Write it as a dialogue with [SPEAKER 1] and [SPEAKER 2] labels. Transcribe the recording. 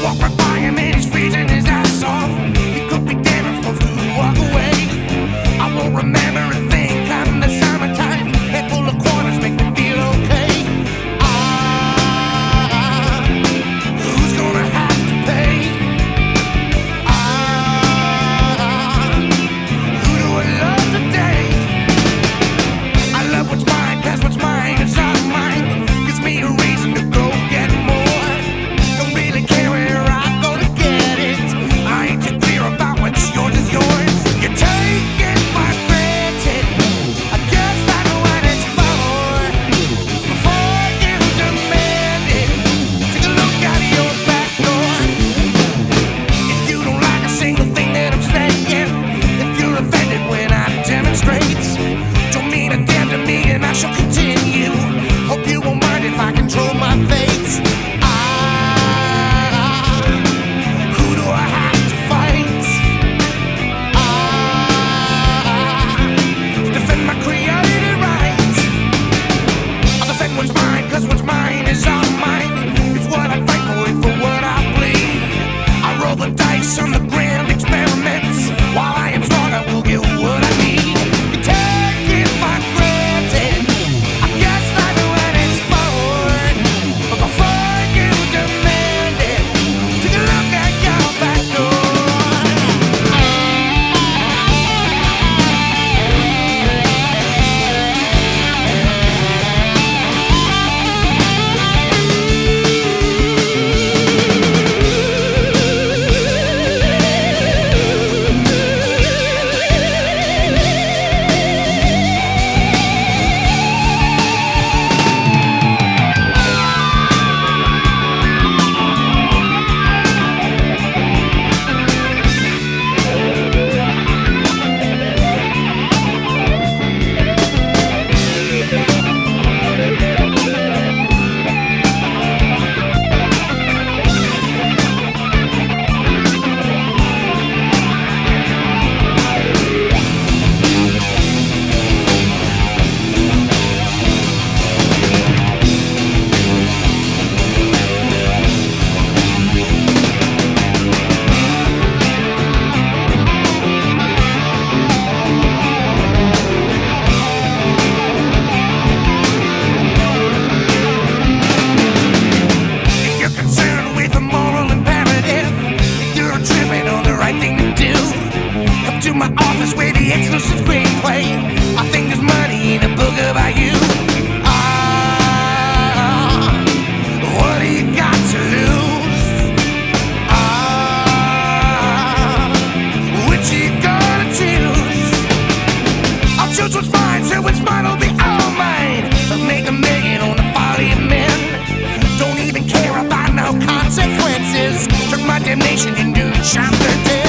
[SPEAKER 1] Walk right by him and he's freezing his ass off. He could be dead, I'm supposed to walk away. I won't remember a thing come the summertime. Head full of quarters make me feel okay. Who's gonna have to pay? Who do I love today? I love what's mine, 'cause what's mine is all mine. Gives me a reason to go get more. Don't really care where I go to get it. I ain't too clear about what's yours is yours. You take it for granted. I guess that's what it's for. Before you demand it, take a look out of your back door. If you don't like a single thing that I'm saying, if you're offended when I demonstrate, don't mean a damn to me and I shall continue. Hope you won't mind if I control my fate. Who do I have to fight? Defend my created rights. I'll defend what's mine, 'cause what's mine is all mine. It's what I fight for, it's for what I bleed. I roll the dice on the grand experiments. While I am strong, I will get what I need. You take it for granted. I guess that's what it's for. But before you demand it, take a look at your back door. To my office with the exclusive screenplay. I think there's money in a book about you. What do you got to lose? Which you gonna choose? I'll choose what's mine, so what's mine will be all mine. I'll make $1 million on the folly of men. Don't even care about no consequences. Took my damnation into chapter 10.